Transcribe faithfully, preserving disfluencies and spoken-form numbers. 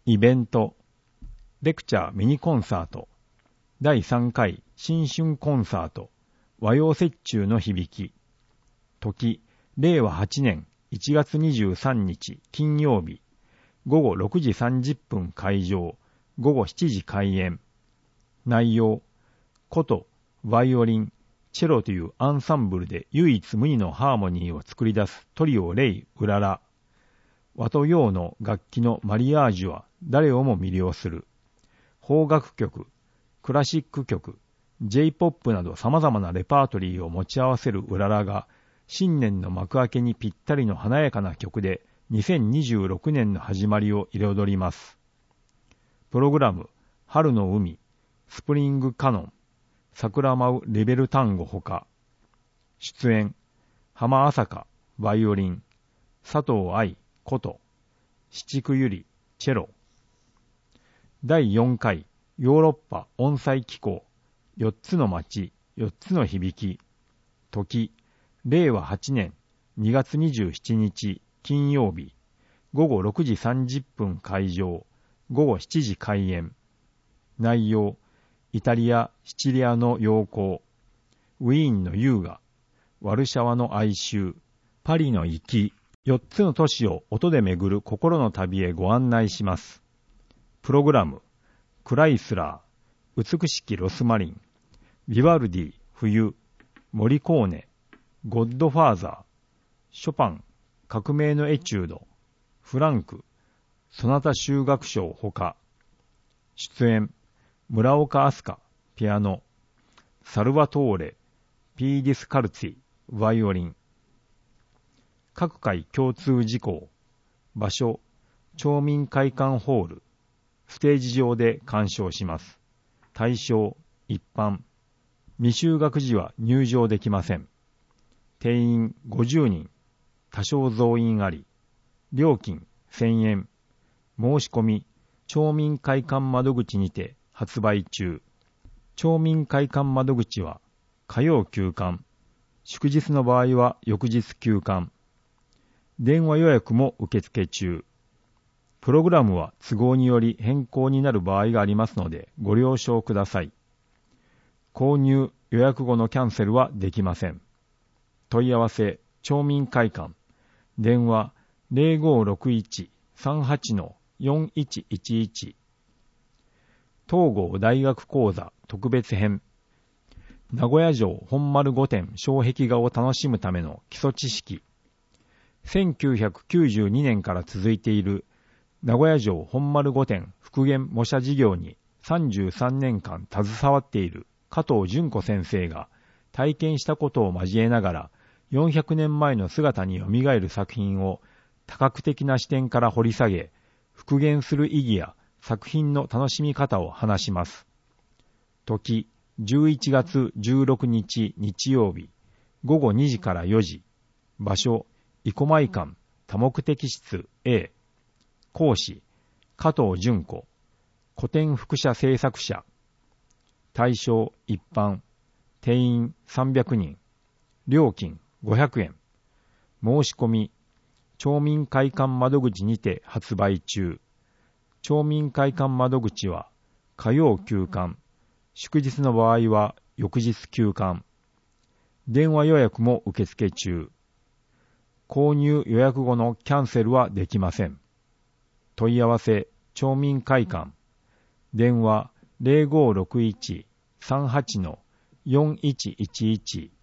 イベント、レクチャーミニコンサート、だいさんかい新春コンサート、和洋折衷の響き、時、れいわはちねんいちがつにじゅうさんにち金曜日、ごごろくじさんじゅっぷん開場、ごごしちじ開演。内容、琴、バイオリン、チェロというアンサンブルで唯一無二のハーモニーを作り出すトリオレイ・ウララ。和と洋の楽器のマリアージュは誰をも魅了する。邦楽曲、クラシック曲、J-ポップ など様々なレパートリーを持ち合わせるウララが新年の幕開けにぴったりの華やかな曲でにせんにじゅうろくねんの始まりを彩ります。プログラム、春の海、スプリングカノン、桜舞うレベル単語ほか。出演、浜朝香、バイオリン、佐藤愛、琴、七久ゆり、チェロ。だいよんかいヨーロッパ音祭機構、よっつの街、よっつの響き。時、れいわはちねんにがつにじゅうしちにち金曜日、ごごろくじさんじゅっぷん開場、ごごしちじ開演。内容、イタリア・シチリアの陽光、ウィーンの優雅、ワルシャワの哀愁、パリの粋、よっつの都市を音で巡る心の旅へご案内します。プログラム、クライスラー、美しきロスマリン、ビバルディ、冬、モリコーネ、ゴッドファーザー、ショパン、革命のエチュード、フランク、ソナタ修楽章ほか。出演、村岡飛鳥、ピアノ、サルバトーレ、ピーディスカルツィ、バイオリン。各回共通事項。場所、町民会館ホール。ステージ上で鑑賞します。対象、一般。未就学時は入場できません。定員ごじゅうにん。多少増員あり。料金せんえん。申し込み、町民会館窓口にて発売中。町民会館窓口は火曜休館。祝日の場合は翌日休館。電話予約も受付中。プログラムは都合により変更になる場合がありますのでご了承ください。購入・予約後のキャンセルはできません。問い合わせ、町民会館。電話 ゼロごろくいち さんはち よんいちいちいち。東郷大学講座特別編。名古屋城本丸御殿障壁画を楽しむための基礎知識。せんきゅうひゃくきゅうじゅうにねんから続いている名古屋城本丸御殿復元模写事業にさんじゅうさんねんかん携わっている加藤純子先生が体験したことを交えながらよんひゃくねんまえの姿によみがえる作品を多角的な視点から掘り下げ、復元する意義や作品の楽しみ方を話します。時、じゅういちがつじゅうろくにち日曜日、ごごにじからよじ。場所、生駒館多目的室 A。講師、加藤純子。古典複写制作者。対象、一般。定員さんびゃくにん。料金ごひゃくえん。申し込み、町民会館窓口にて発売中。町民会館窓口は火曜休館。祝日の場合は翌日休館。電話予約も受付中。購入予約後のキャンセルはできません。問い合わせ、町民会館。電話 ゼロごろくいち さんはち よんいちいちいち。